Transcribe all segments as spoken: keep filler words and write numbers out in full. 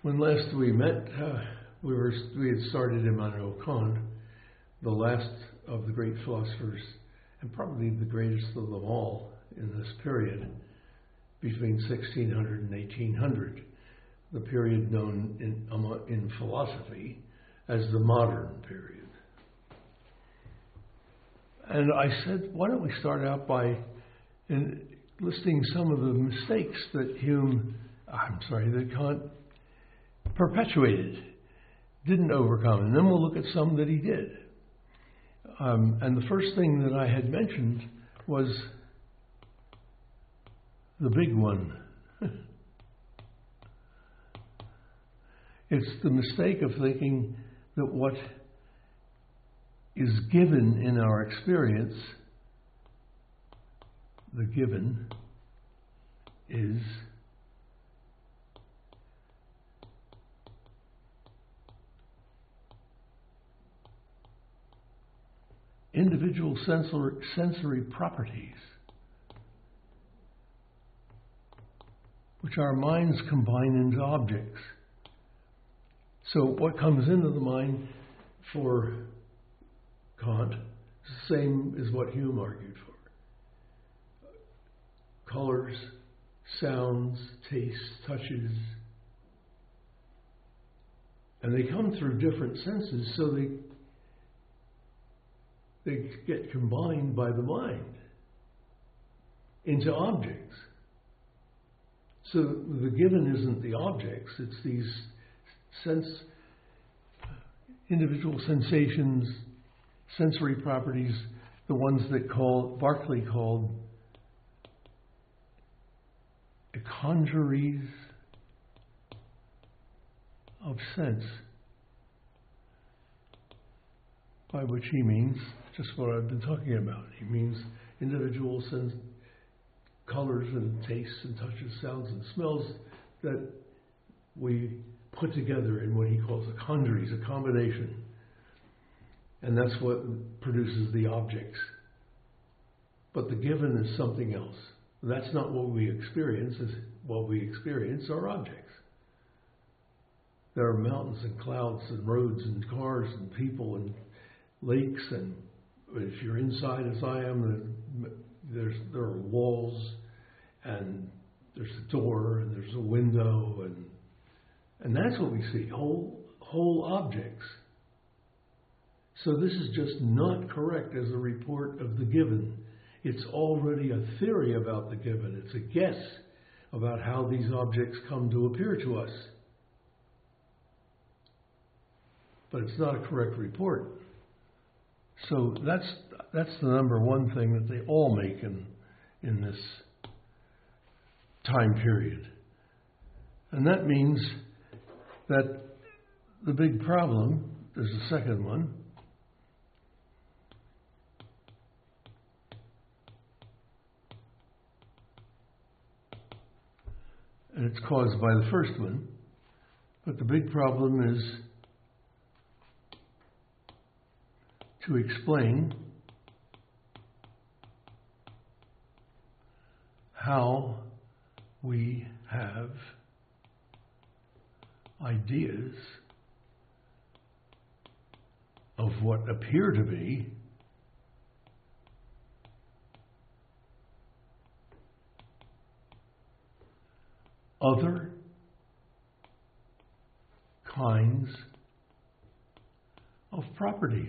When last we met, uh, we were we had started Immanuel Kant, the last of the great philosophers, and probably the greatest of them all in this period, between sixteen hundred and eighteen hundred, the period known in, um, in philosophy as the modern period. And I said, why don't we start out by in listing some of the mistakes that Hume, I'm sorry, that Kant perpetuated, didn't overcome, and then we'll look at some that he did. Um, and the first thing that I had mentioned was the big one. It's the mistake of thinking that what is given in our experience, the given, is individual sensory, sensory properties, which our minds combine into objects. So what comes into the mind for Kant is the same as what Hume argued for. Colors, sounds, tastes, touches. And they come through different senses, so they they get combined by the mind into objects. So the given isn't the objects, it's these sense, individual sensations, sensory properties, the ones that call Berkeley called congeries of sense, by which he means just what I've been talking about. He means individual sense, colors and tastes and touches, sounds and smells that we put together in what he calls a congeries, a combination. And that's what produces the objects. But the given is something else. That's not what we experience. What we experience are objects. There are mountains and clouds and roads and cars and people and lakes, and if you're inside as I am, there's there are walls, and there's a door, and there's a window, and and that's what we see, whole whole objects. So this is just not correct as a report of the given. It's already a theory about the given. It's a guess about how these objects come to appear to us. But it's not a correct report. So that's that's the number one thing that they all make in in this time period. And that means that the big problem, there's a second one, and it's caused by the first one, but the big problem is to explain how we have ideas of what appear to be other kinds of properties.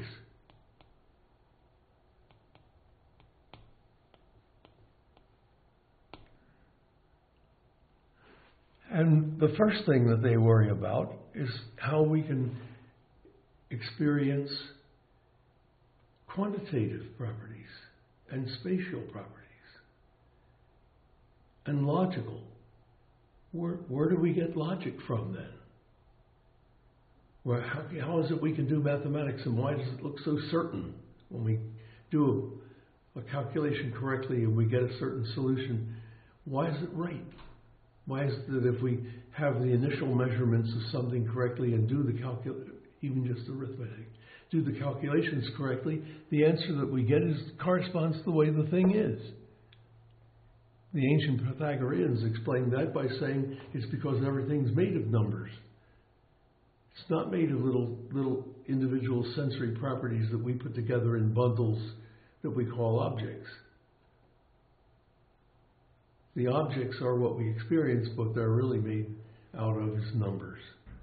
And the first thing that they worry about is how we can experience quantitative properties and spatial properties and logical. Where, where do we get logic from then? Where, how, how is it we can do mathematics, and why does it look so certain when we do a, a calculation correctly and we get a certain solution? Why is it right? Why is it that if we have the initial measurements of something correctly and do the calcul- even just arithmetic, do the calculations correctly, the answer that we get is corresponds to the way the thing is? The ancient Pythagoreans explained that by saying it's because everything's made of numbers. It's not made of little little individual sensory properties that we put together in bundles that we call objects. The objects are what we experience, but they're really made out of is numbers.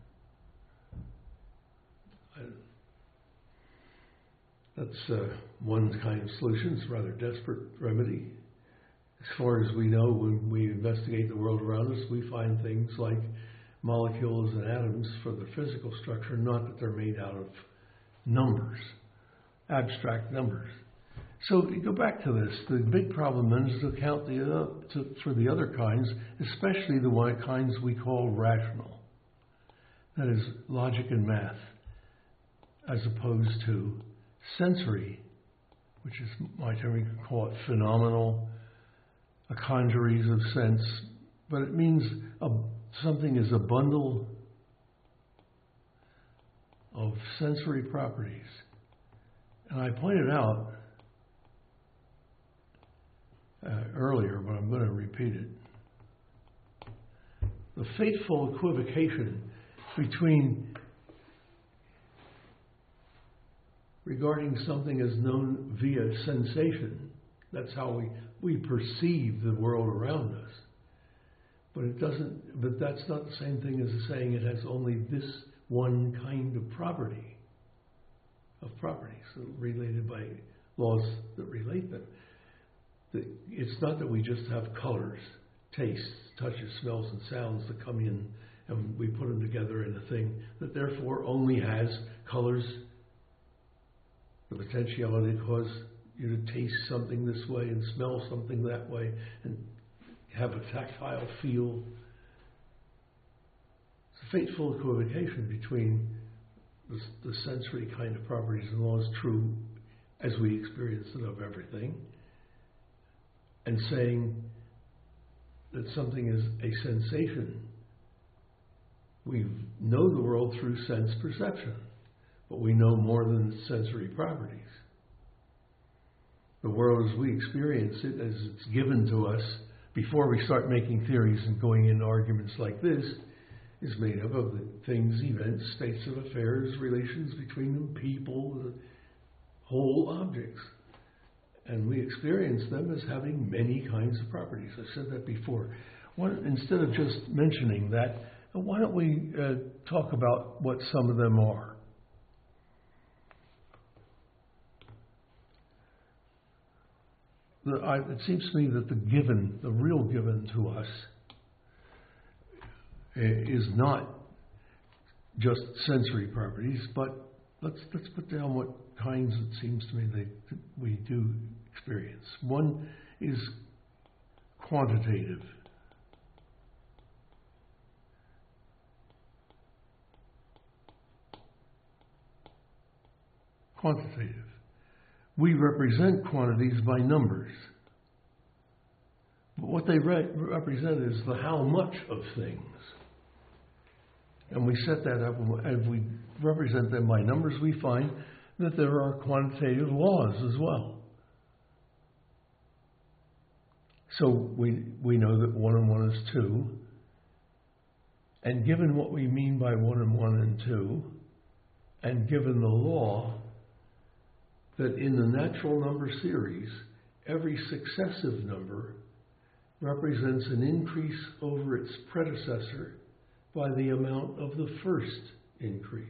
That's uh, one kind of solution. It's a rather desperate remedy. As far as we know, when we investigate the world around us, we find things like molecules and atoms for the physical structure, not that they're made out of numbers, abstract numbers. So you go back to this. The big problem then is to account the, uh, to, for the other kinds, especially the one kinds we call rational. That is logic and math, as opposed to sensory, which is my term, we can call it phenomenal, a congeries of sense, but it means a, something is a bundle of sensory properties. And I pointed out uh, earlier, but I'm going to repeat it. The fateful equivocation between regarding something as known via sensation. That's how we, we perceive the world around us. But it doesn't, but that's not the same thing as saying it has only this one kind of property, of properties related by laws that relate them. It's not that we just have colors, tastes, touches, smells, and sounds that come in and we put them together in a thing that therefore only has colors, the potentiality to cause you to taste something this way and smell something that way and have a tactile feel. It's a fateful equivocation between the, the sensory kind of properties and laws true as we experience it of everything, and saying that something is a sensation. We know the world through sense perception, but we know more than sensory properties. The world as we experience it, as it's given to us, before we start making theories and going into arguments like this, is made up of the things, events, states of affairs, relations between them, people, the whole objects. And we experience them as having many kinds of properties. I said that before. One, instead of just mentioning that, why don't we uh, talk about what some of them are? The, I, it seems to me that the given, the real given to us, is not just sensory properties, but let's let's put down what kinds it seems to me they, that we do experience. One is quantitative. Quantitative. We represent quantities by numbers. But what they re- represent is the how much of things. And we set that up, and we represent them by numbers, we find that there are quantitative laws as well. So we we know that one and one is two. And given what we mean by one and one and two, and given the law that in the natural number series, every successive number represents an increase over its predecessor by the amount of the first increase.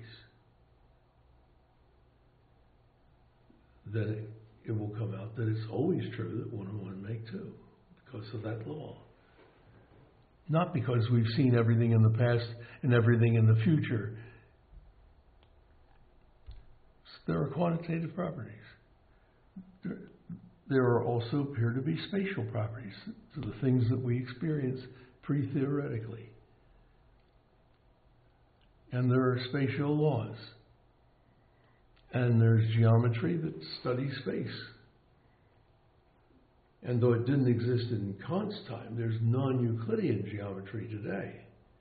Then it, it will come out that it's always true that one and one make two because of that law. Not because we've seen everything in the past and everything in the future. There are quantitative properties. There, there are also appear to be spatial properties to the things that we experience pre-theoretically. And there are spatial laws. And there's geometry that studies space. And though it didn't exist in Kant's time, there's non-Euclidean geometry today.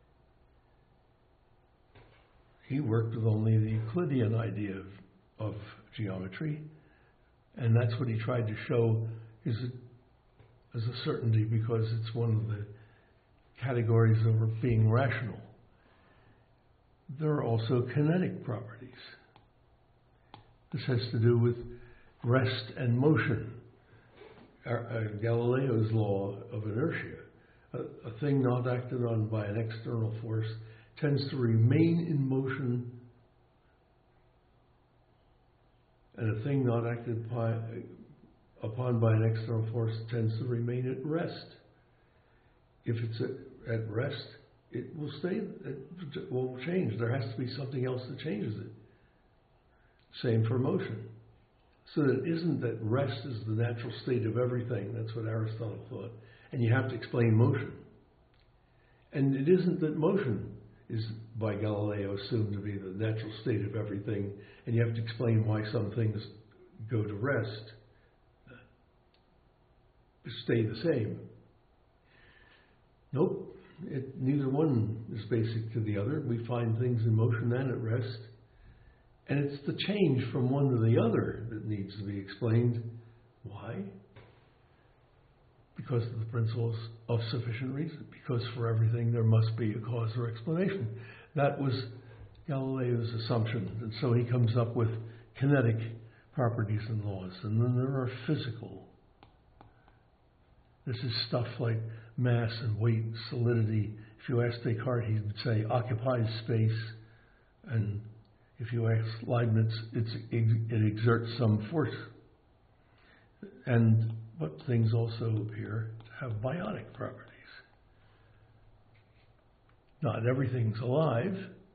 He worked with only the Euclidean idea of, of geometry, and that's what he tried to show is a, as a certainty because it's one of the categories of being rational. there are also kinetic properties. This has to do with rest and motion. Our, uh, Galileo's law of inertia. A, a thing not acted on by an external force tends to remain in motion, and a thing not acted by, upon by an external force tends to remain at rest. If it's at, at rest, it will stay, it will change. There has to be something else that changes it. Same for motion. So that it isn't that rest is the natural state of everything. That's what Aristotle thought. And you have to explain motion. And it isn't that motion is, by Galileo, assumed to be the natural state of everything, and you have to explain why some things go to rest, stay the same. Nope. It, neither one is basic to the other. We find things in motion and at rest. And it's the change from one to the other that needs to be explained. Why? Because of the principles of sufficient reason. Because for everything there must be a cause or explanation. That was Galileo's assumption. And so he comes up with kinetic properties and laws. And then there are physical. This is stuff like mass and weight, solidity. If you ask Descartes, he would say occupies space. And if you ask Leibniz, it's, it exerts some force. And but things also appear to have biotic properties. Not everything's alive,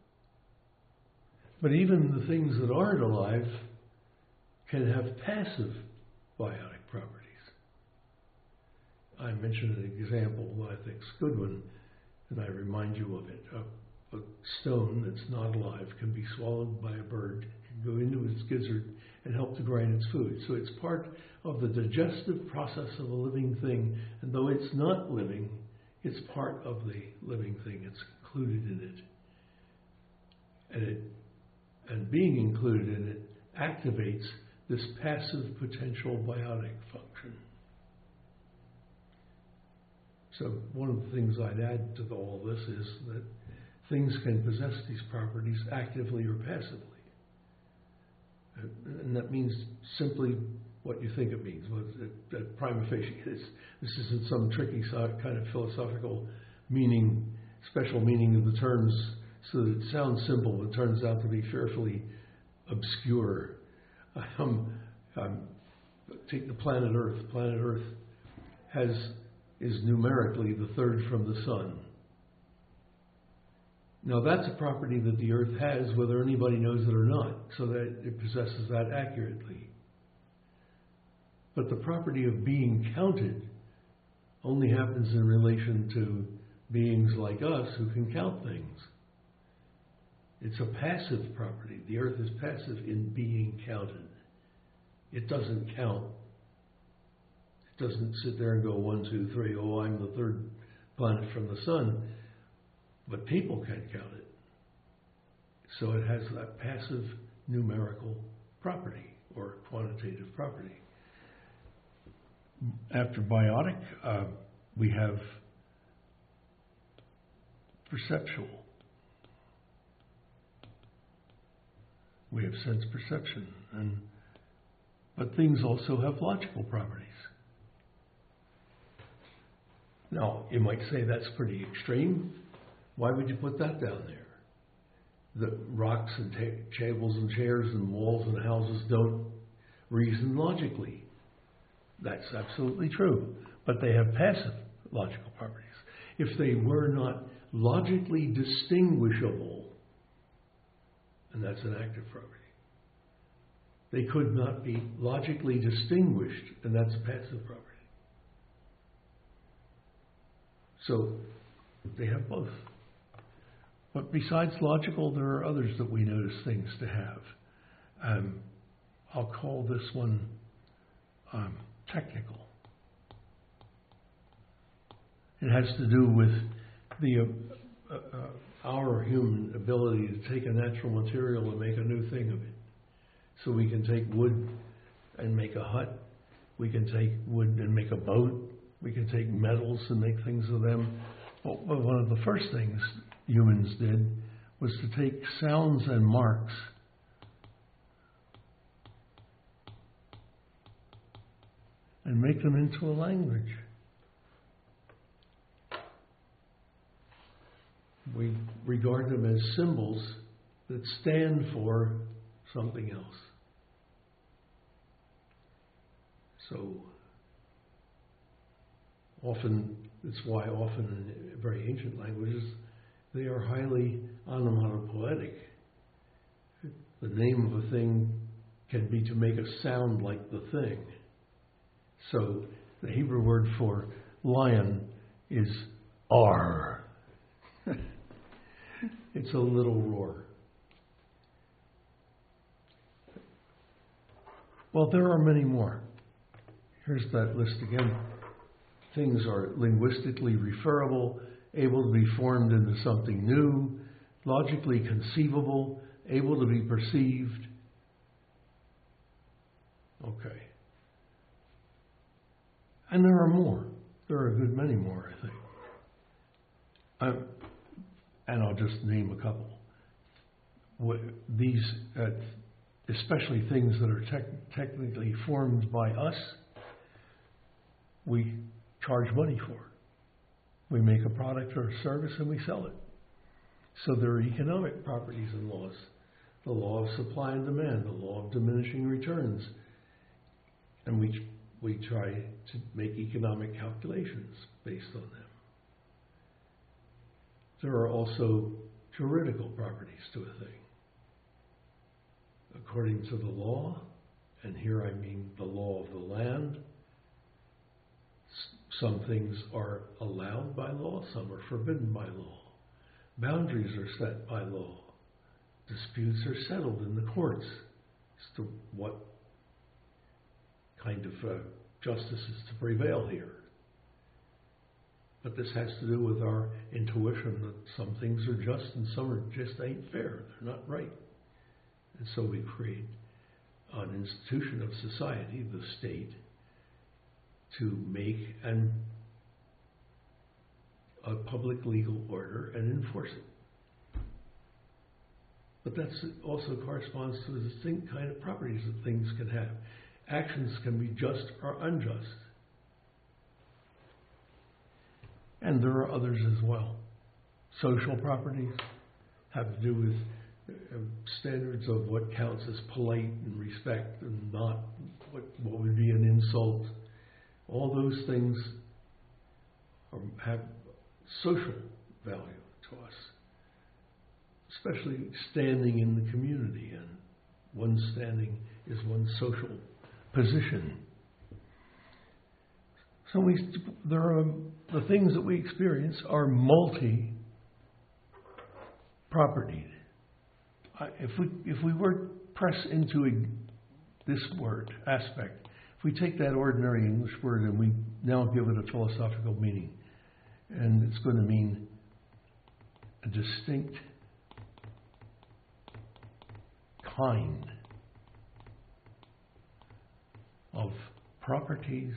but even the things that aren't alive can have passive biotic properties. I mentioned an example that I think is a good one, and I remind you of it. A, a stone that's not alive can be swallowed by a bird, can go into its gizzard and help to grind its food. So it's part of the digestive process of a living thing, and though it's not living, it's part of the living thing. It's included in it. And it, and being included in it activates this passive potential biotic function. So one of the things I'd add to all this is that things can possess these properties actively or passively. And that means simply what you think it means. What, at, at prima facie, this, this isn't some tricky kind of philosophical meaning, special meaning of the terms, so that it sounds simple, but turns out to be fearfully obscure. Um, um, take the planet Earth. Planet Earth has is numerically the third from the sun. Now that's a property that the Earth has, whether anybody knows it or not, so that it possesses that accurately. But the property of being counted only happens in relation to beings like us who can count things. It's a passive property. The Earth is passive in being counted. It doesn't count. It doesn't sit there and go one, two, three, oh, I'm the third planet from the sun. But people can count it. So it has that passive numerical property or quantitative property. After biotic, uh, we have perceptual. We have sense perception. And, but things also have logical properties. Now, you might say that's pretty extreme. Why would you put that down there? The rocks and ta- tables and chairs and walls and houses don't reason logically. That's absolutely true. But they have passive logical properties. If they were not logically distinguishable, and that's an active property, they could not be logically distinguished, and that's a passive property. So they have both. But besides logical, there are others that we notice things to have. Um, I'll call this one um, technical. It has to do with the uh, uh, our human ability to take a natural material and make a new thing of it. So we can take wood and make a hut. We can take wood and make a boat. We can take metals and make things of them. Well, one of the first things humans did was to take sounds and marks and make them into a language. We regard them as symbols that stand for something else. So often, it's why often in very ancient languages, they are highly onomatopoetic. The name of a thing can be to make a sound like the thing. So the Hebrew word for lion is ar. It's a little roar. Well, there are many more. Here's that list again. Things are linguistically referable, able to be formed into something new, logically conceivable, able to be perceived. Okay. And there are more. There are a good many more, I think. I'm, and I'll just name a couple. These, uh, especially things that are tec- technically formed by us, we charge money for. We make a product or a service and we sell it. So there are economic properties and laws. The law of supply and demand, the law of diminishing returns. And we we try to make economic calculations based on them. There are also juridical properties to a thing. According to the law, and here I mean the law of the land, some things are allowed by law, some are forbidden by law. Boundaries are set by law. Disputes are settled in the courts as to what kind of uh, justice is to prevail here. But this has to do with our intuition that some things are just and some are just ain't fair. They're not right. And so we create an institution of society, the state, to make an, a public legal order and enforce it. But that also corresponds to the distinct kind of properties that things can have. Actions can be just or unjust. And there are others as well. Social properties have to do with uh, standards of what counts as polite and respect and not what, what would be an insult. All those things are, have social value to us, especially standing in the community, and one's standing is one's social position. So we, there are the things that we experience are multi-propertied. If we if we were to press into a, this word aspect, if we take that ordinary English word and we now give it a philosophical meaning, and it's going to mean a distinct kind of properties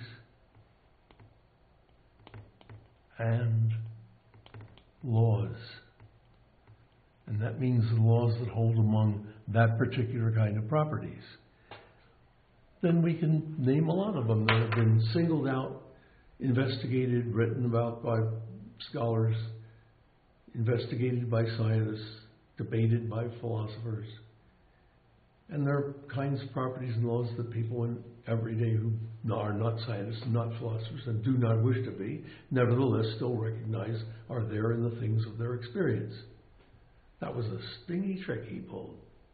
and laws. And that means the laws that hold among that particular kind of properties. Then we can name a lot of them that have been singled out, investigated, written about by scholars, investigated by scientists, debated by philosophers. And there are kinds of properties and laws that people in every day who are not scientists and not philosophers and do not wish to be, nevertheless still recognize are there in the things of their experience. That was a stingy trick he pulled.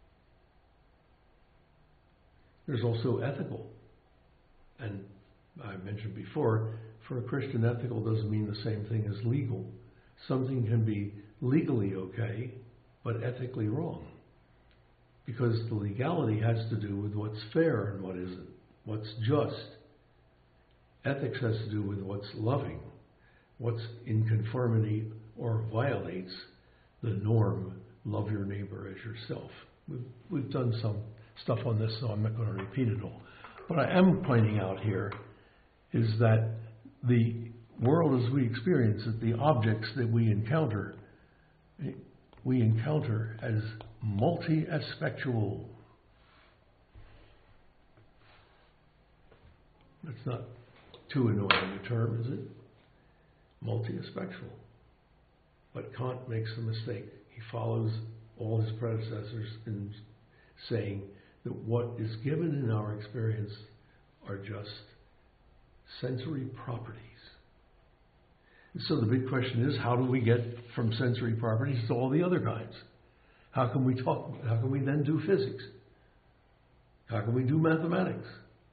There's also ethical. And I mentioned before, for a Christian, ethical doesn't mean the same thing as legal. Something can be legally okay, but ethically wrong. Because the legality has to do with what's fair and what isn't, what's just. Ethics has to do with what's loving, what's in conformity or violates the norm, love your neighbor as yourself. We've, we've done some stuff on this, so I'm not going to repeat it all. What I am pointing out here is that the world as we experience it, the objects that we encounter, we encounter as multi-aspectual. That's not too annoying a term, is it? Multi-aspectual. But Kant makes a mistake. He follows all his predecessors in saying that what is given in our experience are just sensory properties. And so the big question is, how do we get from sensory properties to all the other kinds? How can we talk? How can we then do physics? How can we do mathematics?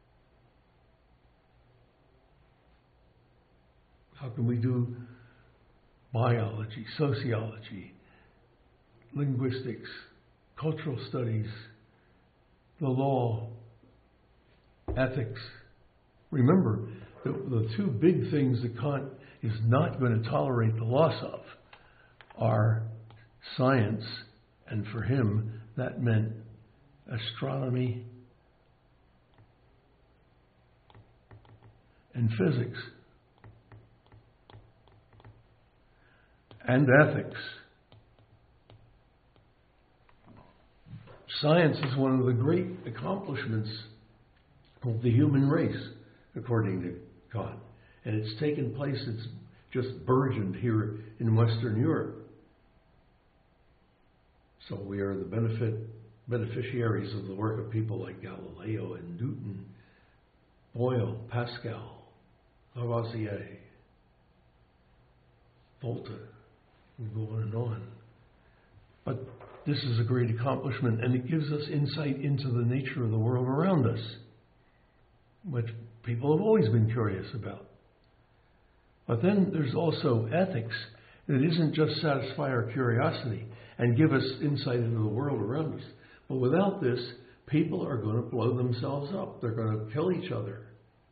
How can we do biology, sociology, linguistics, cultural studies, the law, ethics? Remember, the, the two big things that Kant is not going to tolerate the loss of are science, and for him that meant astronomy and physics and ethics. Science is one of the great accomplishments of the human race, according to Kant. And it's taken place, it's just burgeoned here in Western Europe. So we are the benefit beneficiaries of the work of people like Galileo and Newton, Boyle, Pascal, Lavoisier, Volta. We go on and on. But this is a great accomplishment, and it gives us insight into the nature of the world around us, which people have always been curious about. But then there's also ethics that isn't just satisfy our curiosity and give us insight into the world around us. But without this, people are going to blow themselves up. They're going to kill each other.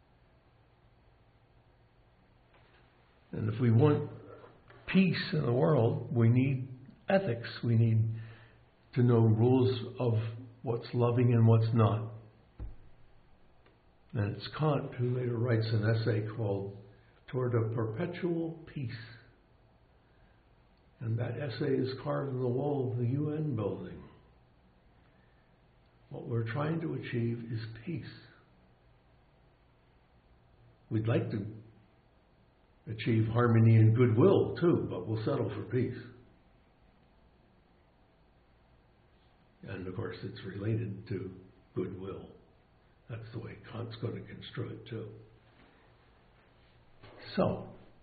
And if we want peace in the world, we need ethics. We need to know rules of what's loving and what's not. And it's Kant who later writes an essay called Toward a Perpetual Peace. And that essay is carved in the wall of the U N building. What we're trying to achieve is peace. We'd like to achieve harmony and goodwill too, but we'll settle for peace. And of course it's related to goodwill. That's the way Kant's going to construe it too. So,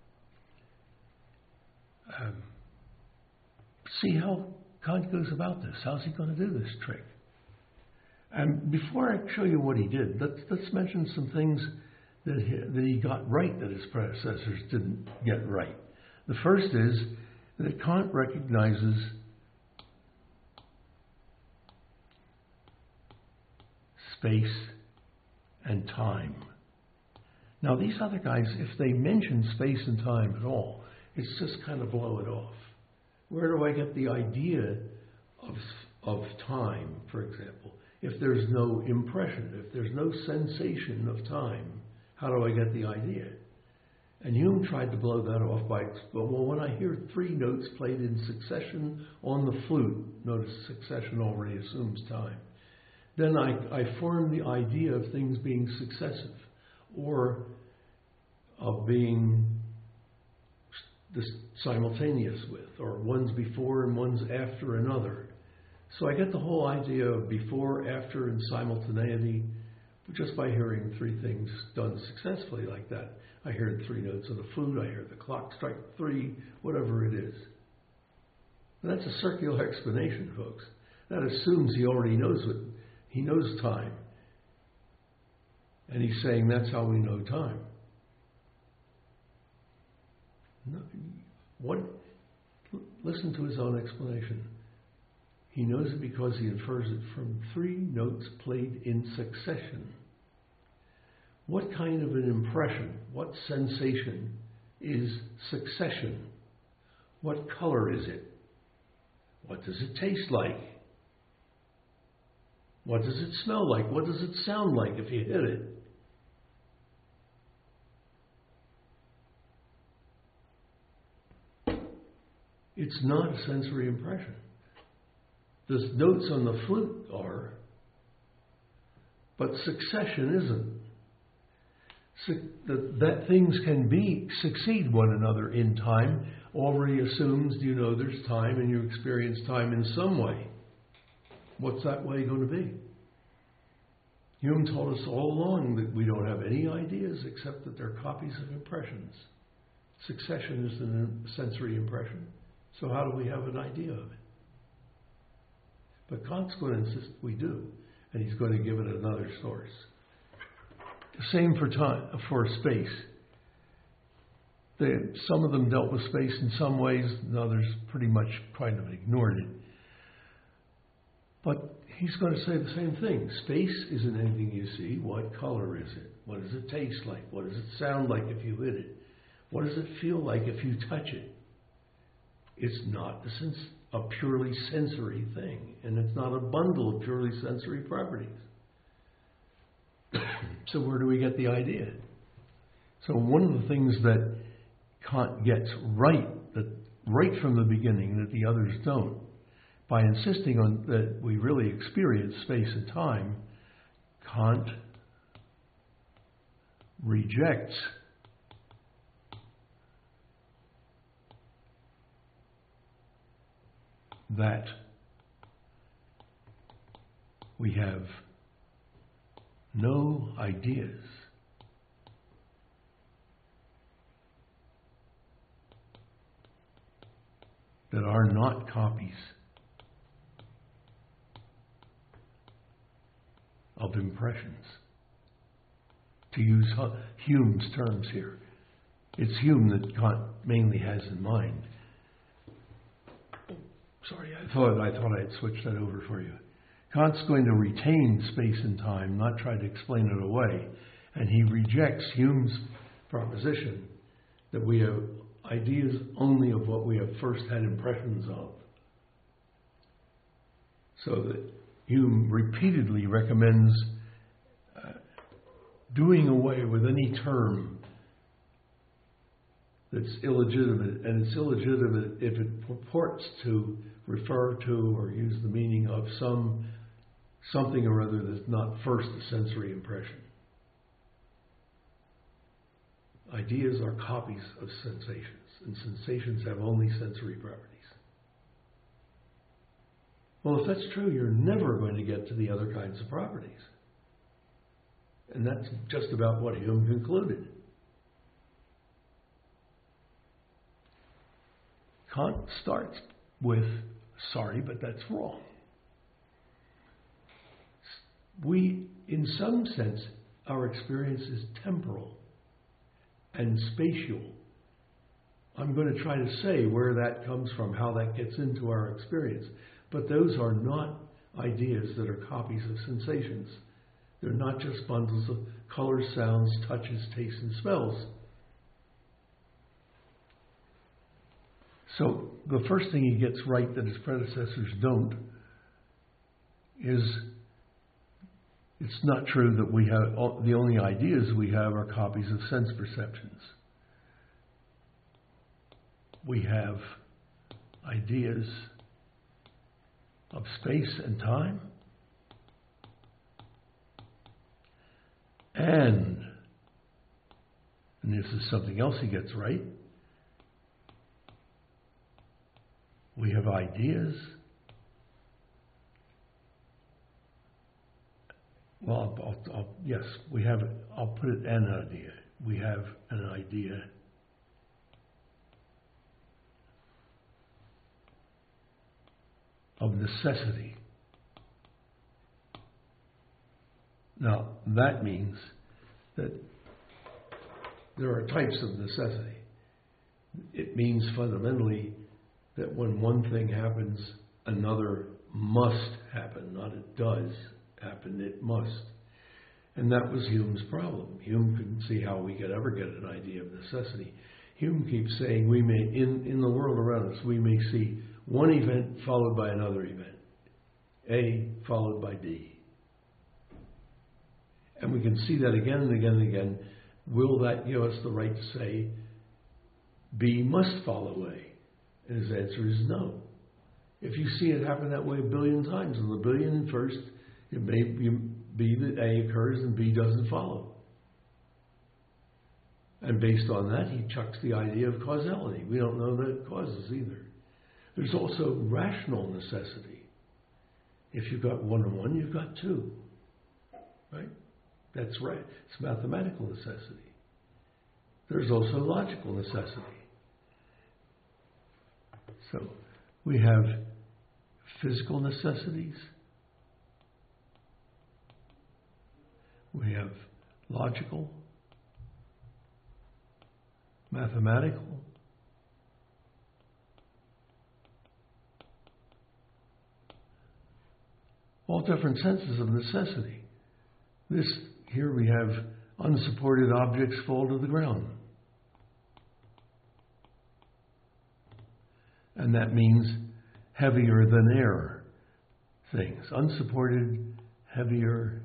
um, see how Kant goes about this. How's he going to do this trick? And before I show you what he did, let's, let's mention some things that he, that he got right that his predecessors didn't get right. The first is that Kant recognizes space and time. Now, these other guys, if they mention space and time at all, it's just kind of blow it off. Where do I get the idea of, of time, for example? If there's no impression, if there's no sensation of time, how do I get the idea? And Hume tried to blow that off by, well, when I hear three notes played in succession on the flute, notice succession already assumes time, then I, I form the idea of things being successive, or of being this simultaneous with, or one's before and one's after another. So I get the whole idea of before, after, and simultaneity just by hearing three things done successfully like that. I hear three notes of the flute, I hear the clock strike three, whatever it is. And that's a circular explanation, folks. That assumes he already knows what, he knows time. And he's saying that's how we know time. No, what? Listen to his own explanation. He knows it because he infers it from three notes played in succession. What kind of an impression, what sensation is succession? What color is it? What does it taste like? What does it smell like? What does it sound like if you hit it? It's not a sensory impression. The notes on the flute are, but succession isn't. Su- that, that things can be succeed one another in time already assumes you know there's time and you experience time in some way. What's that way going to be? Hume told us all along that we don't have any ideas except that they're copies of impressions. Succession is a sensory impression. So how do we have an idea of it? But Kant's going to insist we do, and he's going to give it another source. Same for time, for space. They, some of them dealt with space in some ways, and others pretty much kind of ignored it. But he's going to say the same thing. Space isn't anything you see. What color is it? What does it taste like? What does it sound like if you hit it? What does it feel like if you touch it? It's not a, sens- a purely sensory thing, and it's not a bundle of purely sensory properties. So where do we get the idea? So one of the things that Kant gets right, that right from the beginning, that the others don't, by insisting on that we really experience space and time, Kant rejects that we have no ideas that are not copies of impressions. To use Hume's terms here. It's Hume that Kant mainly has in mind. Sorry, I thought I thought I had switched that over for you. Kant's going to retain space and time, not try to explain it away. And he rejects Hume's proposition that we have ideas only of what we have first had impressions of. So that Hume repeatedly recommends uh, doing away with any term that's illegitimate, and it's illegitimate if it purports to refer to or use the meaning of some something or other that's not first a sensory impression. Ideas are copies of sensations, and sensations have only sensory properties. Well, if that's true, you're never going to get to the other kinds of properties. And that's just about what Hume concluded. Kant starts with, sorry, but that's wrong. We, in some sense, our experience is temporal and spatial. I'm going to try to say where that comes from, how that gets into our experience. But those are not ideas that are copies of sensations. They're not just bundles of colors, sounds, touches, tastes, and smells. So the first thing he gets right that his predecessors don't is it's not true that we have, the only ideas we have are copies of sense perceptions. We have ideas of space and time, and, and this is something else he gets right, we have ideas. Well, I'll, I'll, I'll, yes, we have, I'll put it an idea. We have an idea of necessity. Now, that means that there are types of necessity. It means fundamentally that when one thing happens, another must happen. Not it does happen, it must. And that was Hume's problem. Hume couldn't see how we could ever get an idea of necessity. Hume keeps saying we may, in, in the world around us, we may see one event followed by another event. A followed by B. And we can see that again and again and again. Will that give us the right to say B must follow A? And his answer is no. If you see it happen that way a billion times, and the billion and first, it may be that A occurs and B doesn't follow. And based on that, he chucks the idea of causality. We don't know that it causes either. There's also rational necessity. If you've got one and one, you've got two. Right? That's right. It's mathematical necessity. There's also logical necessity. So we have physical necessities. We have logical, mathematical, all different senses of necessity. This, here we have unsupported objects fall to the ground. And that means heavier than air things. Unsupported, heavier.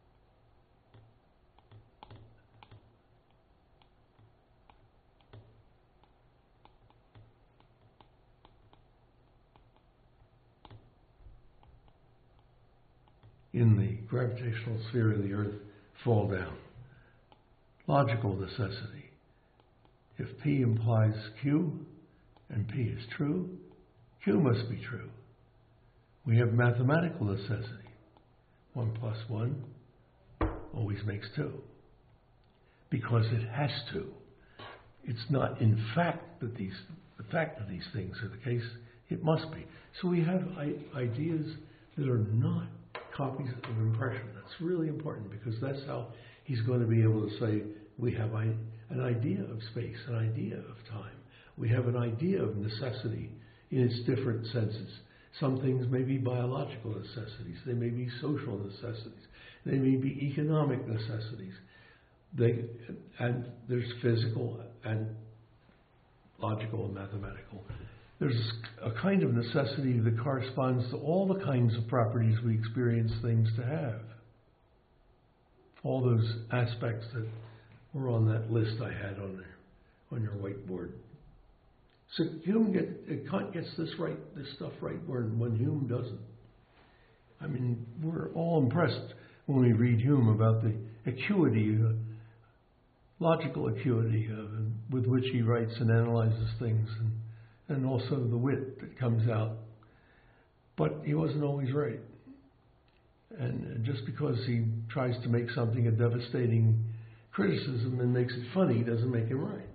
In the gravitational sphere of the Earth fall down. Logical necessity. If P implies Q, and P is true, Q must be true. We have mathematical necessity. One plus one always makes two. Because it has to. It's not in fact that these, the fact that these things are the case, it must be. So we have I- ideas that are not copies of impression. That's really important because that's how he's going to be able to say we have I- an idea of space, an idea of time. We have an idea of necessity in its different senses. Some things may be biological necessities. They may be social necessities. They may be economic necessities. They, and there's physical and logical and mathematical. There's a kind of necessity that corresponds to all the kinds of properties we experience things to have. All those aspects that were on that list I had on there, on your whiteboard. So Hume get, Kant gets this right, this stuff right, when, when Hume doesn't. I mean, we're all impressed when we read Hume about the acuity, uh, logical acuity uh, with which he writes and analyzes things, and, and also the wit that comes out. But he wasn't always right. And just because he tries to make something a devastating criticism and makes it funny doesn't make him right.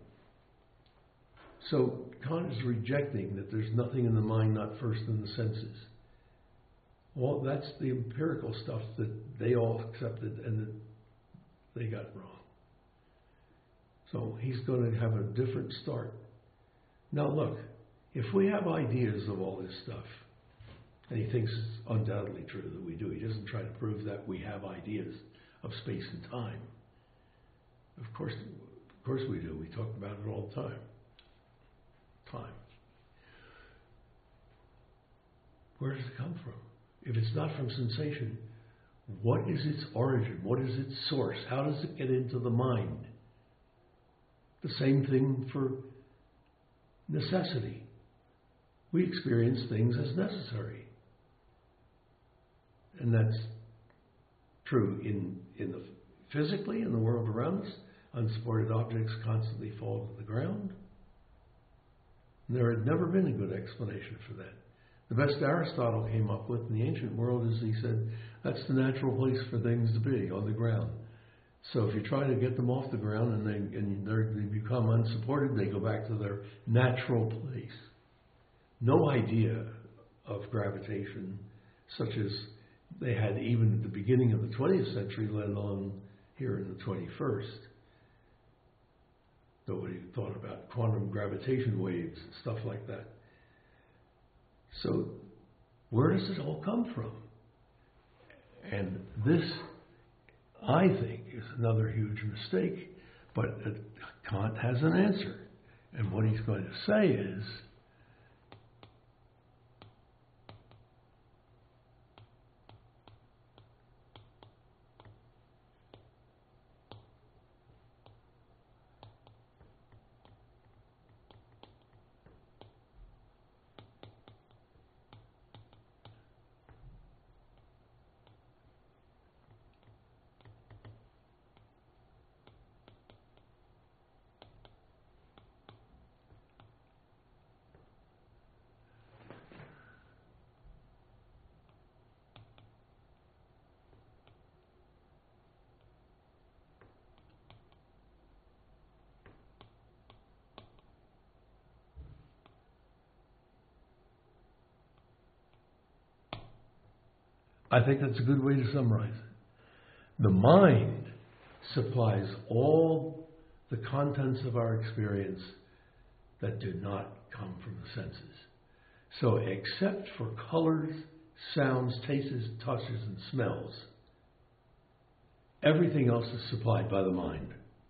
So Kant is rejecting that there's nothing in the mind not first in the senses. Well, that's the empirical stuff that they all accepted and that they got wrong. So he's going to have a different start. Now look, if we have ideas of all this stuff, and he thinks it's undoubtedly true that we do, he doesn't try to prove that we have ideas of space and time. Of course, of course we do. We talk about it all the time. Time. Where does it come from? If it's not from sensation, what is its origin? What is its source? How does it get into the mind? The same thing for necessity. We experience things as necessary. And that's true in, in the physically in the world around us. Unsupported objects constantly fall to the ground. And there had never been a good explanation for that. The best Aristotle came up with in the ancient world is he said, that's the natural place for things to be, on the ground. So if you try to get them off the ground and they, and they become unsupported, they go back to their natural place. No idea of gravitation, such as they had even at the beginning of the twentieth century, let alone here in the twenty-first. Nobody thought about quantum gravitation waves and stuff like that. So where does it all come from? And this, I think, is another huge mistake, but uh, Kant has an answer. And what he's going to say is, I think that's a good way to summarize it. The mind supplies all the contents of our experience that do not come from the senses. So except for colors, sounds, tastes, touches, and smells, everything else is supplied by the mind.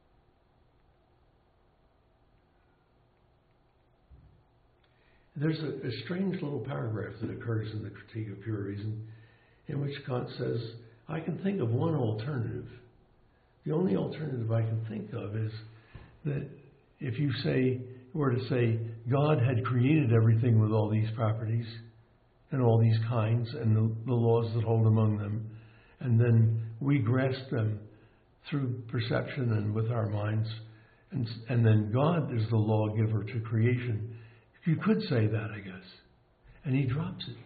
There's a, a strange little paragraph that occurs in the Critique of Pure Reason in which Kant says, I can think of one alternative. The only alternative I can think of is that if you say, were to say, God had created everything with all these properties and all these kinds and the, the laws that hold among them, and then we grasp them through perception and with our minds, and, and then God is the lawgiver to creation. You could say that, I guess. And he drops it.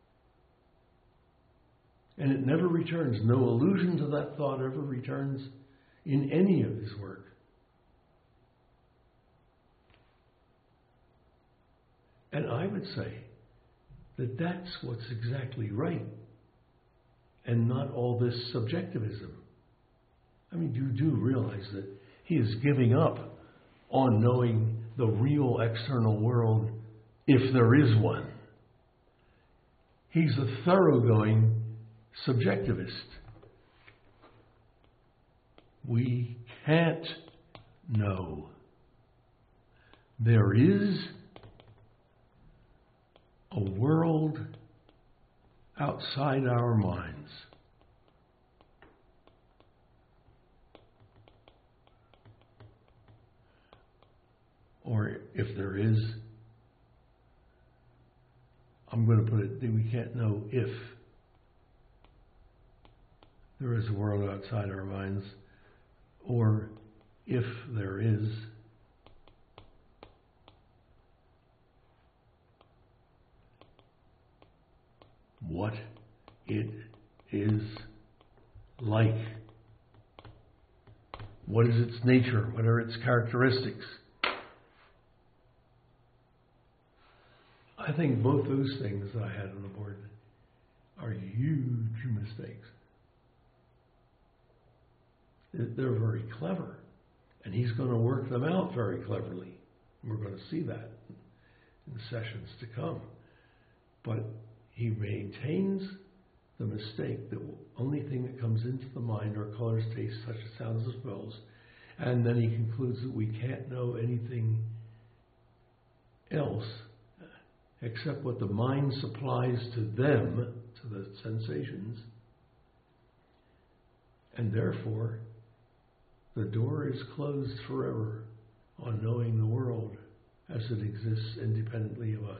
And it never returns. No allusion to that thought ever returns in any of his work. And I would say that that's what's exactly right, and not all this subjectivism. I mean, you do realize that he is giving up on knowing the real external world, if there is one. He's a thoroughgoing subjectivist. We can't know. There is a world outside our minds. Or if there is, I'm going to put it, we can't know if there is a world outside our minds, or if there is, what it is like. What is its nature? What are its characteristics? I think both those things that I had on the board are huge mistakes. They're very clever, and he's going to work them out very cleverly. We're going to see that in the sessions to come. But he maintains the mistake that the only thing that comes into the mind are colors, tastes, touches, sounds, and smells. And then he concludes that we can't know anything else except what the mind supplies to them, to the sensations. And therefore, the door is closed forever on knowing the world as it exists independently of us.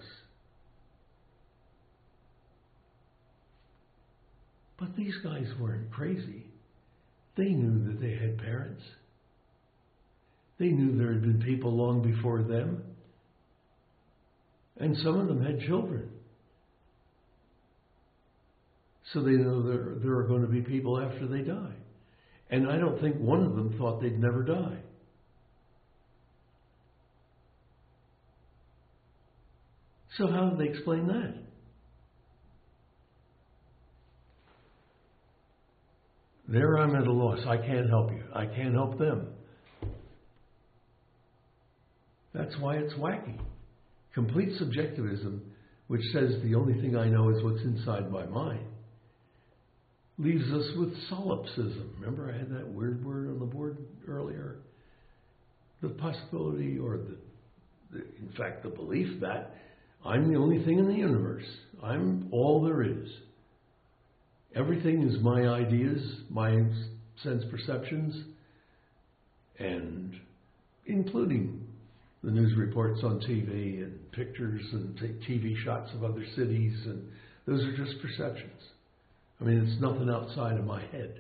But these guys weren't crazy. They knew that they had parents. They knew there had been people long before them. And some of them had children. So they know there, there are going to be people after they die. And I don't think one of them thought they'd never die. So how do they explain that? There I'm at a loss. I can't help you. I can't help them. That's why it's wacky. Complete subjectivism, which says the only thing I know is what's inside my mind, leaves us with solipsism. Remember I had that weird word on the board earlier? The possibility, or the, the in fact the belief that I'm the only thing in the universe. I'm all there is. Everything is my ideas, my sense perceptions, and including the news reports on T V and pictures and T V shots of other cities, and those are just perceptions. I mean, it's nothing outside of my head.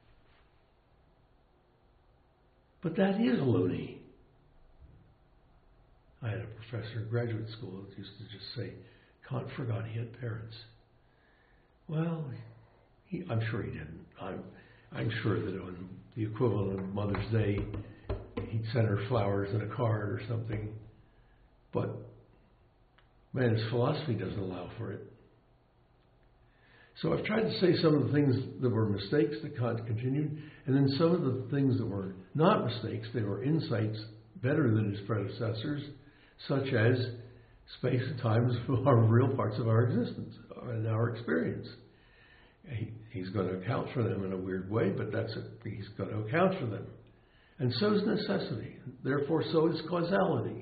But that is loony. I had a professor in graduate school that used to just say, Kant forgot he had parents. Well, he, I'm sure he didn't. I'm, I'm sure that on the equivalent of Mother's Day, he'd send her flowers in a card or something. But, man, his philosophy doesn't allow for it. So I've tried to say some of the things that were mistakes that Kant continued, and then some of the things that were not mistakes, they were insights better than his predecessors, such as space and time are real parts of our existence and our experience. He, he's going to account for them in a weird way, but that's it. He's going to account for them. And so is necessity. Therefore, so is causality.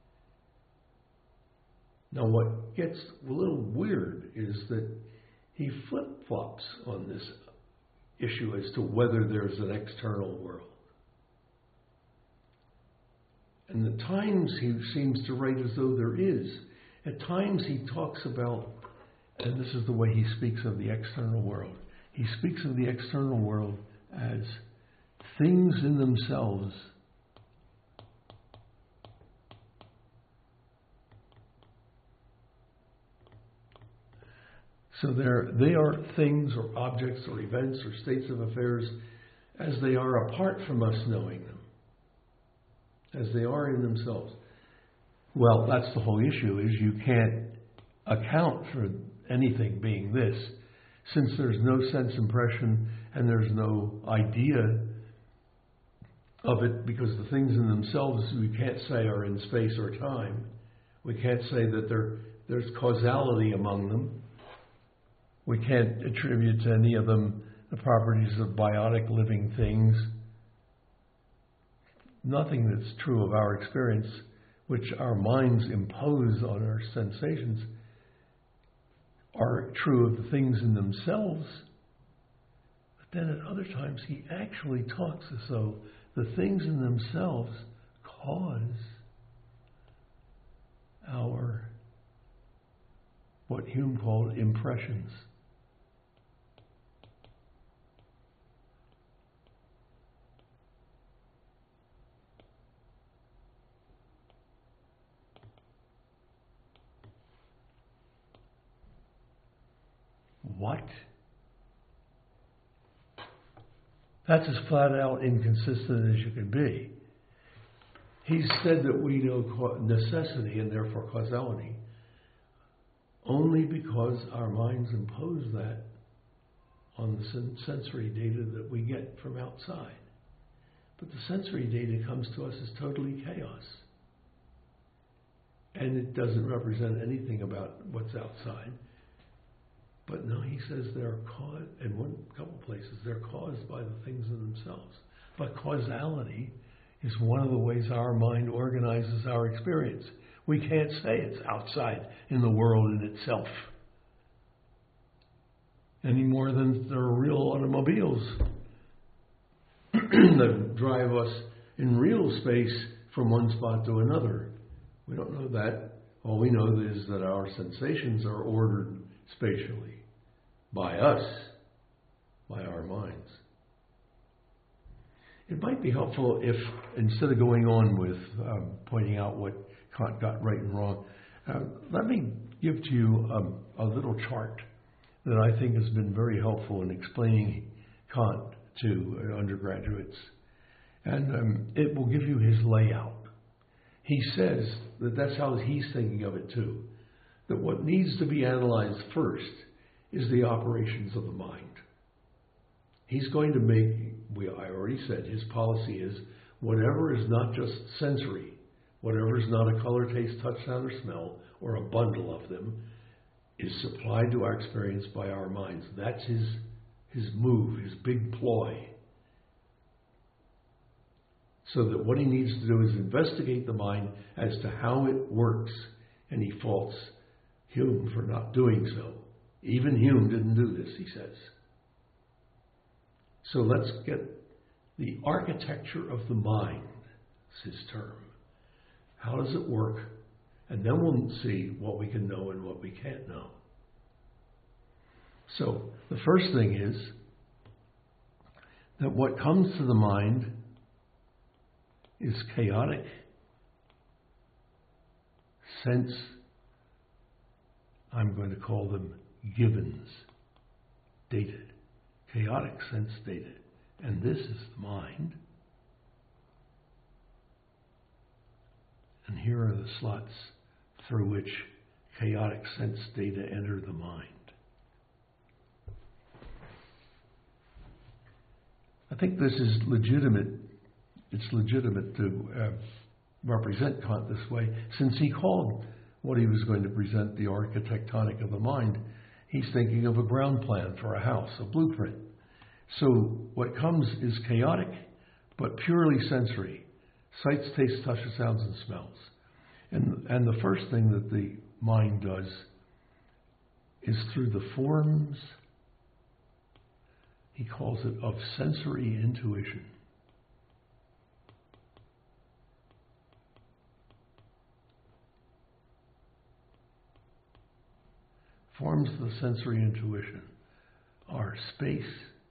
Now, what gets a little weird is that he flip-flops on this issue as to whether there's an external world. And at times he seems to write as though there is. At times he talks about, and this is the way he speaks of the external world. He speaks of the external world as things in themselves. So they're, they are things or objects or events or states of affairs as they are apart from us knowing them, as they are in themselves. Well, that's the whole issue, is you can't account for anything being this, since there's no sense impression and there's no idea of it, because the things in themselves we can't say are in space or time. We can't say that there, there's causality among them. We can't attribute to any of them the properties of biotic living things. Nothing that's true of our experience, which our minds impose on our sensations, are true of the things in themselves. But then at other times he actually talks as though the things in themselves cause our, what Hume called impressions. What? That's as flat out inconsistent as you can be. He said that we know necessity and therefore causality only because our minds impose that on the sensory data that we get from outside. But the sensory data comes to us as totally chaos. And it doesn't represent anything about what's outside. But no, he says they're caused, in one couple places, they're caused by the things in themselves. But causality is one of the ways our mind organizes our experience. We can't say it's outside in the world in itself, any more than there are real automobiles that drive us in real space from one spot to another. We don't know that. All we know is that our sensations are ordered spatially by us, by our minds. It might be helpful if, instead of going on with um, pointing out what Kant got right and wrong, uh, let me give to you um, a little chart that I think has been very helpful in explaining Kant to uh, undergraduates. And um, it will give you his layout. He says that that's how he's thinking of it too, that what needs to be analyzed first is the operations of the mind. He's going to make, we, I already said, his policy is whatever is not just sensory, whatever is not a color, taste, touch, sound, or smell, or a bundle of them, is supplied to our experience by our minds. That's his, his move, his big ploy. So that what he needs to do is investigate the mind as to how it works, and he faults Hume for not doing so. Even Hume didn't do this, he says. So let's get the architecture of the mind, is his term. How does it work? And then we'll see what we can know and what we can't know. So the first thing is that what comes to the mind is chaotic sense, I'm going to call them givens, data, chaotic sense data. And this is the mind. And here are the slots through which chaotic sense data enter the mind. I think this is legitimate. It's legitimate to uh, represent Kant this way, since he called what he was going to present the architectonic of the mind. He's thinking of a ground plan for a house, a blueprint. So what comes is chaotic, but purely sensory. Sights, tastes, touches, sounds, and smells. And, and the first thing that the mind does is through the forms, he calls it, of sensory intuition. Forms of the sensory intuition are space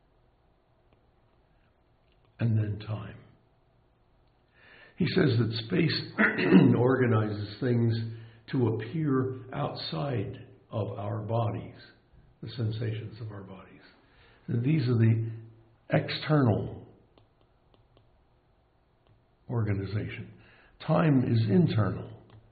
and then time. He says that space organizes things to appear outside of our bodies, the sensations of our bodies. And these are the external organization. Time is internal.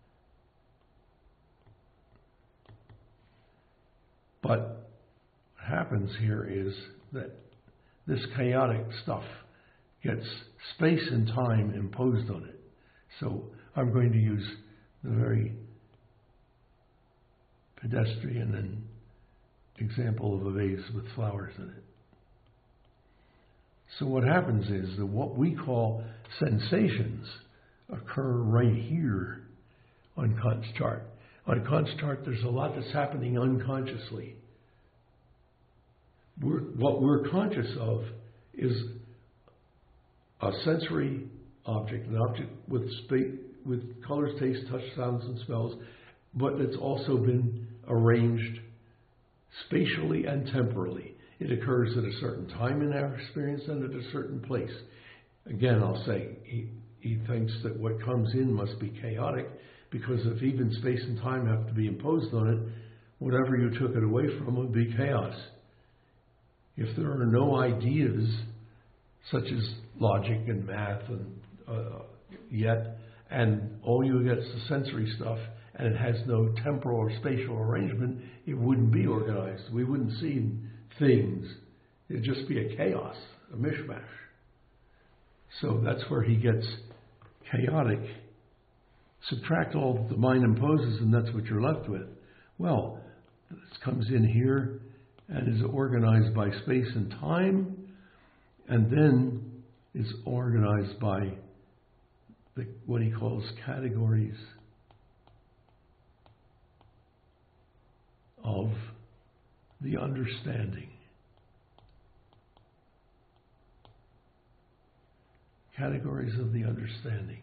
But what happens here is that this chaotic stuff gets space and time imposed on it. So I'm going to use the very pedestrian and example of a vase with flowers in it. So what happens is that what we call sensations occur right here on Kant's chart. On Kant's chart, there's a lot that's happening unconsciously. We're, what we're conscious of is a sensory object, an object with space, with colors, taste, touch, sounds, and smells, but it's also been arranged spatially and temporally. It occurs at a certain time in our experience and at a certain place. Again, I'll say, he, he thinks that what comes in must be chaotic, because if even space and time have to be imposed on it, whatever you took it away from would be chaos. If there are no ideas, such as logic and math and uh, yet, and all you get is the sensory stuff, and it has no temporal or spatial arrangement, it wouldn't be organized. We wouldn't see things. It'd just be a chaos, a mishmash. So that's where he gets chaotic. Subtract all the mind imposes, and that's what you're left with. Well, this comes in here and is organized by space and time, and then is organized by the, what he calls categories of the understanding. Categories of the understanding.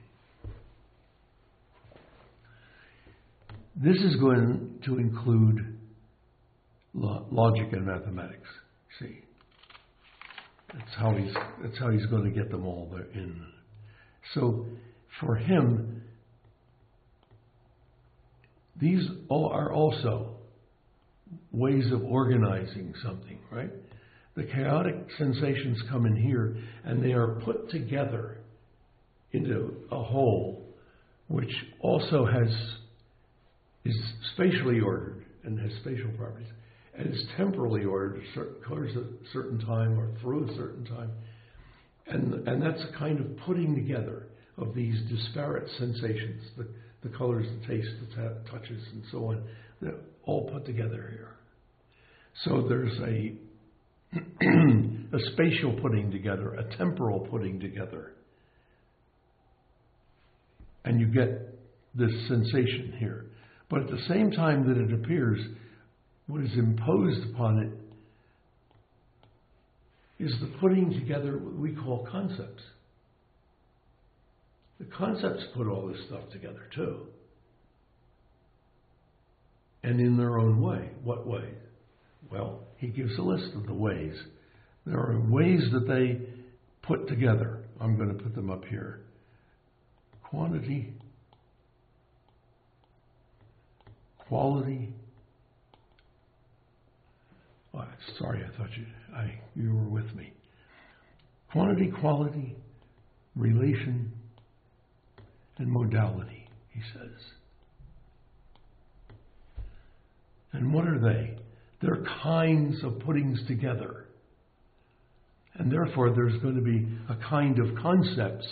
This is going to include lo- logic and mathematics. See, that's how he's that's how he's going to get them all there in. So, for him, these all are also ways of organizing something, right? The chaotic sensations come in here, and they are put together into a whole, which also has is spatially ordered and has spatial properties, and is temporally ordered, certain colors at a certain time or through a certain time, and and that's a kind of putting together of these disparate sensations, the the colors, the taste, the t- touches, and so on, they're all put together here. So there's a a spatial putting together, a temporal putting together, and you get this sensation here. But at the same time that it appears, what is imposed upon it is the putting together what we call concepts. The concepts put all this stuff together too. And in their own way. What way? Well, he gives a list of the ways. There are ways that they put together. I'm going to put them up here. Quantity, quality. Oh, sorry, I thought you I you were with me. Quantity, quality, relation, and modality, he says. And what are they? They're kinds of puttings together. And therefore, there's going to be a kind of concepts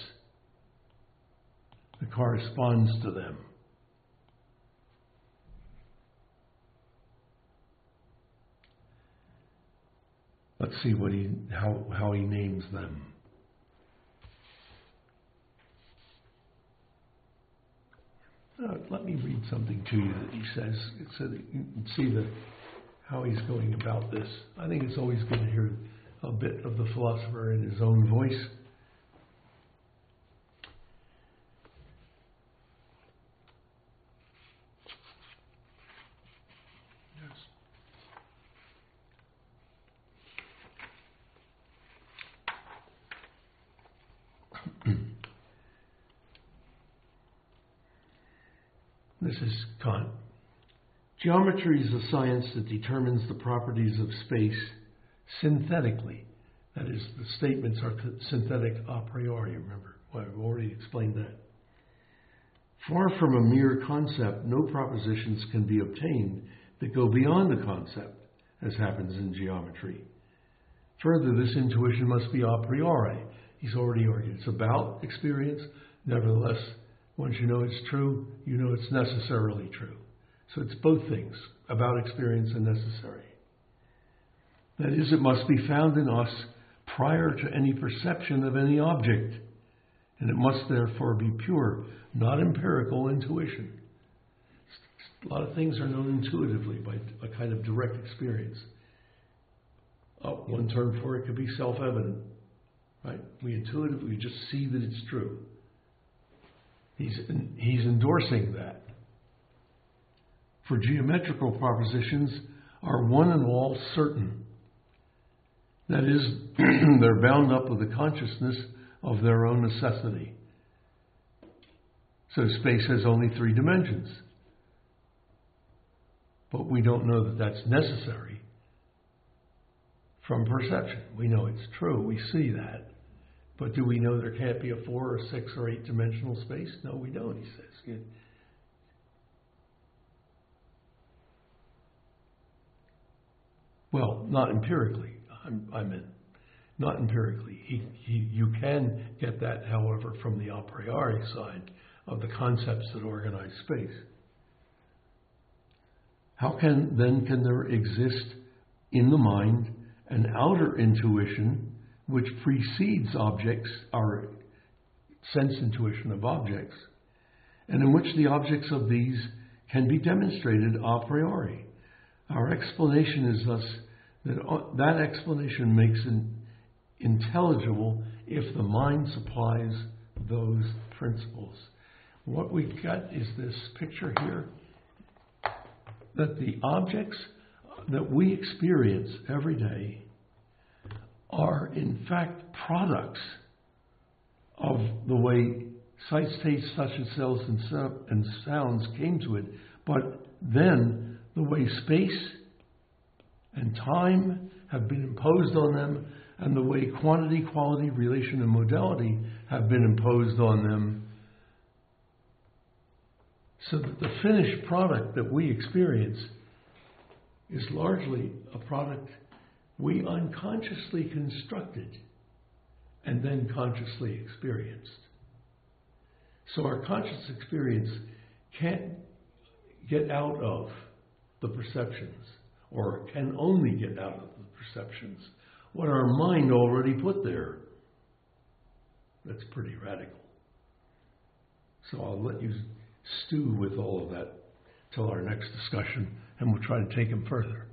that corresponds to them. Let's see what he how how he names them. Uh, let me read something to you that he says, so that you can see the how he's going about this. I think it's always good to hear a bit of the philosopher in his own voice. This is Kant. Geometry is a science that determines the properties of space synthetically. That is, the statements are synthetic a priori, remember. Well, I've already explained that. Far from a mere concept, no propositions can be obtained that go beyond the concept, as happens in geometry. Further, this intuition must be a priori. He's already argued. It's about experience. Nevertheless, once you know it's true, you know it's necessarily true. So it's both things, about experience and necessary. That is, it must be found in us prior to any perception of any object, and it must therefore be pure, not empirical intuition. A lot of things are known intuitively by a kind of direct experience. Uh, one term for it could be self-evident, right? We intuitively just see that it's true. He's, he's endorsing that. For geometrical propositions are one and all certain. That is, they're bound up with the consciousness of their own necessity. So space has only three dimensions. But we don't know that that's necessary from perception. We know it's true. We see that. But do we know there can't be a four or six or eight dimensional space? No, we don't, he says. Well, not empirically, I'm, I meant. Not empirically. He, he, you can get that, however, from the a priori side of the concepts that organize space. How can then can there exist in the mind an outer intuition which precedes objects, our sense intuition of objects, and in which the objects of these can be demonstrated a priori? Our explanation is thus that that explanation makes it intelligible if the mind supplies those principles. What we got is this picture here, that the objects that we experience every day are in fact products of the way sight, taste, touch, and smells and sounds came to it, but then the way space and time have been imposed on them, and the way quantity, quality, relation, and modality have been imposed on them, so that the finished product that we experience is largely a product we unconsciously constructed and then consciously experienced. So our conscious experience can't get out of the perceptions, or can only get out of the perceptions what our mind already put there. That's pretty radical. So I'll let you stew with all of that till our next discussion, and we'll try to take him further.